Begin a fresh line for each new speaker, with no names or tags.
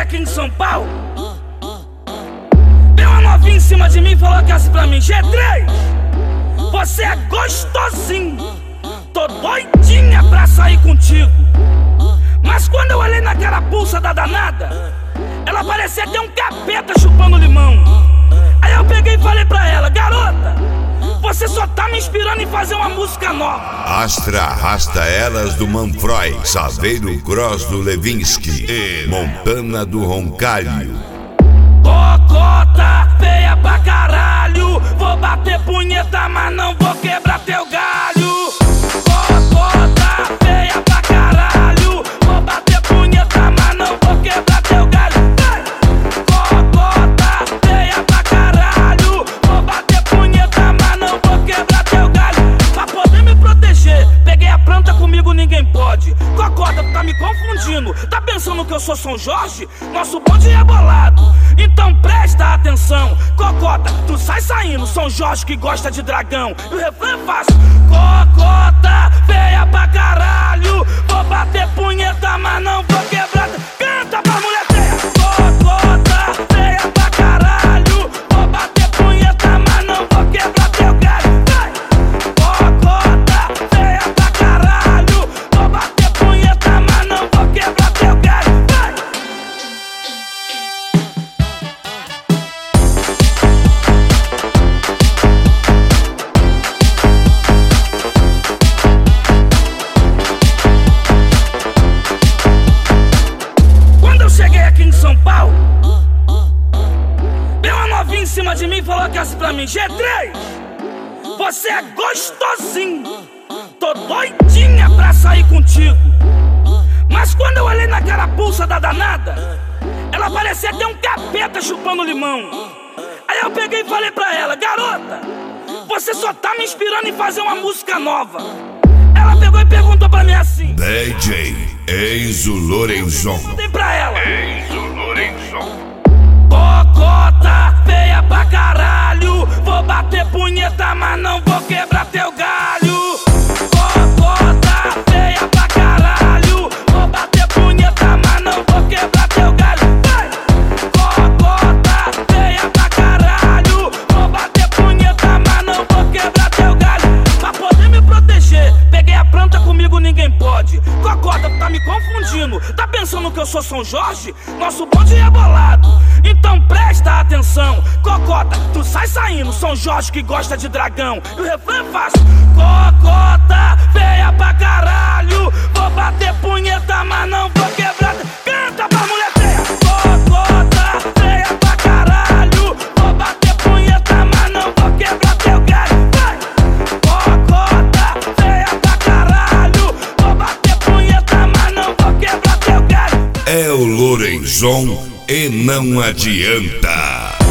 aqui em São Paulo, deu uma novinha em cima de mim e falou que assim pra mim: G3, você é gostosinho, tô doidinha pra sair contigo. Mas quando eu olhei naquela pulsa da danada, ela parecia ter um capeta chupando limão. Aí eu peguei e falei pra ela: garota, você só tá me inspirando em fazer uma música nova.
Astra arrasta elas do Manfroy, Saveiro Cross do Levinsky e Montana do Roncalho.
Cocota, feia pra caralho, vou bater punheta, mas não vou quebrar teu galho. Cocota, feia pra caralho, vou bater punheta, mas não vou quebrar teu galho. Cocota, feia pra caralho, vou bater punheta, mas não vou quebrar teu galho. Pra poder me proteger, peguei a planta, comigo ninguém pode. Cocota, tá me confundindo, tá pensando que eu sou São Jorge? Nosso bonde é bolado, então presta atenção. Cocota, tu sai saindo, São Jorge que gosta de dragão. E o refrão é fácil: cocota, feia pra caralho, vou bater punheta, mas não vou quebrar. Canta pra mulher feia. Cocota, feia pra caralho, vou bater punheta, mas não vou quebrar teu galho. Vai! Cocota, feia pra caralho, vou bater punheta, mas não vou quebrar teu galho. Vai! Quando eu cheguei aqui em São Paulo, deu uma novinha em cima de mim e falou que assim pra mim: G3, você é gostosinho, tô doidinha pra sair contigo. Mas quando eu olhei naquela pulsa da danada, ela parecia ter um capeta chupando limão. Aí eu peguei e falei pra ela: garota, você só tá me inspirando em fazer uma música nova. Ela pegou e perguntou pra mim assim:
DJ Enzo Lorenzon.
tem pra ela:
Enzo Lorenzon.
cocota, feia pra caralho, vou bater punheta, mas não vou quebrar teu galho. Cocota, feia pra caralho, vou bater punheta, mas não vou quebrar teu galho. Vai! Cocota, feia pra caralho, vou bater punheta, mas não vou quebrar teu galho. Pra poder me proteger, peguei a planta, comigo ninguém pode. Cocota, tá me confundindo, tá pensando que eu sou São Jorge? Nosso bonde é bolado, então presta atenção. Cocota, tu sai saindo, São Jorge que gosta de dragão. E o refrão é fácil: cocota, feia pra caralho, vou bater punheta, mas não vou quebrar. Canta pra mulher feia. Cocota, feia pra caralho, vou bater punheta, mas não vou quebrar teu galho. Vai! Cocota, feia pra caralho, vou bater punheta, mas não vou quebrar teu galho.
É o Lorenzon e não adianta.